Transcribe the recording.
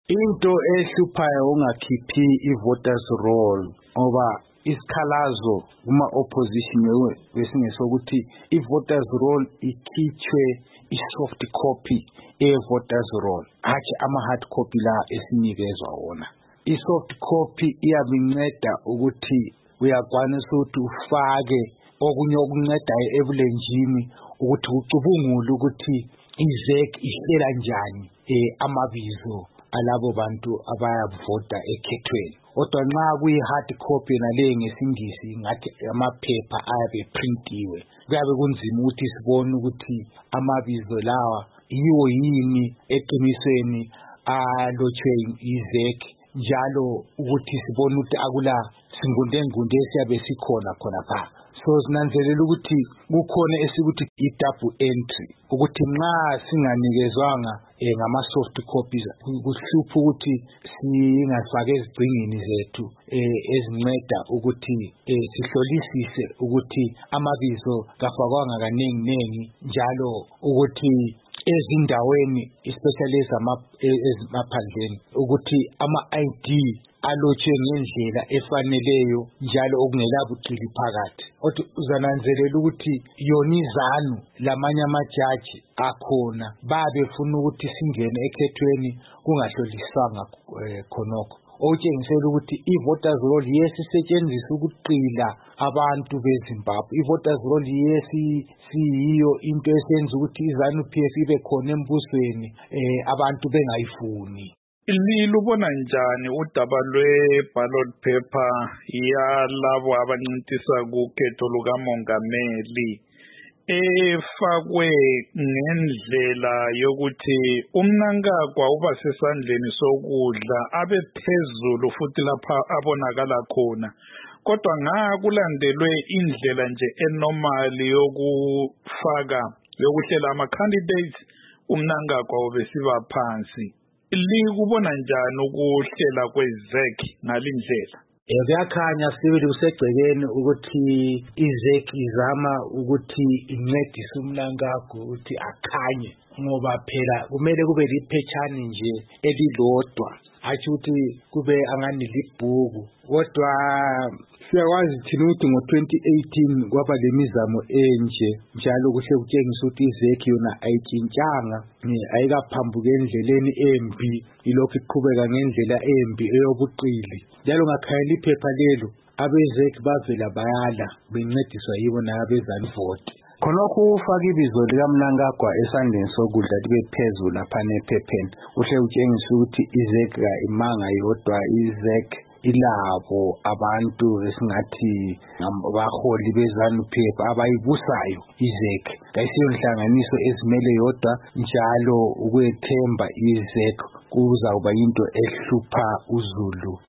Into ehluphayo ungakhiphi i-voters roll ngoba isikhalazo kuma opposition besingesokuthi i-voters roll ikhitshwe i-soft copy e-voters roll hatshi ama-hard copy la esinikezwa wona. I-soft copy iyabinceda ukuthi uyakwanisa ukuthi ufake okunye okuncedayo ebulenjini ukuthi ucubungule ukuthi iZEC ihlela njani amabizo alabo bantu abayavota ekhethweni. Kodwa nxa kuyi-hard copy nale ngesingisi ngathi amaphepha ayabe printiwe, kuyabe kunzima ukuthi sibone ukuthi amabizo lawa yiwo yini eqinisweni alotshwe iZEC, njalo ukuthi sibone ukuthi akula singundengunde esiyabe sikhona khonapha. So sinanzelela ukuthi kukhona esikuthi i-double entry ukuthi nxa singanikezwanga ngama-soft copies kuhlupha ukuthi singafake ezigcingini zethu ezinceda ukuthi sihlolisise ukuthi amabizo kafakwanga kaningi njalo ukuthi ezindaweni especially ezemaphandleni ukuthi ama-ID alotshwe ngendlela efaneleyo njalo okungela buqili phakathi. Othi uzananzelela ukuthi yona iZANU lamanye amajaji akhona babefuna ukuthi singene ekhethweni kungahloliswanga khonokho, okutshengisela ukuthi i-voters roll yesisetshenziswa ukuqila abantu beZimbabwe. I-voters roll siyiyo into esenza ukuthi iZANU-PF ibe khona embusweni abantu bengayifuni. Lubona njani udaba lwe-ballot paper yalabo abancintisa kukhetho lukamongameli efakwe ngendlela yokuthi uMnangagwa uba sesandleni sokudla abe phezulu futhi lapha abonakala khona, kodwa kulandelwe indlela nje enormali yokuhlela ama-candidates, uMnangagwa ubesiba phansi. Likubona njani ukuhlela kweZEC ngalindlela? Kuyakhanya sibili kusegcekeni ukuthi iZEC izama ukuthi incedise uMnangagwa ukuthi akhanye, ngoba phela kumele kube liphetshana nje elilodwa, hatshi ukuthi kube angani libhuku. Kodwa siyakwazi thina ukuthi ngo-2018 kwaba lemizamo enje njalo kuhle kutshengisa ukuthi iZEC yona ayitshintshanga, ayikaphambuki endleleni embi, ilokhu iqhubeka ngendlela embi eyobuqili. Njalo ngakhayela iphepha lelo abeZEC bavela bayala bencediswa yibo nabezani vote. Khonokho ufaka ibizo likaMnangagwa esandleni sokudla libe phezulu lapha nephepheni uhle utshengisa ukuthi iZEC imanga yodwa, iZEC ilabo abantu esingathi abaholi beZANU-PF abayibusayo iZEC. Kayisiyo inhlanganiso ezimele yodwa, njalo ukwethemba iZEC kuzawuba into ehlupha uZulu.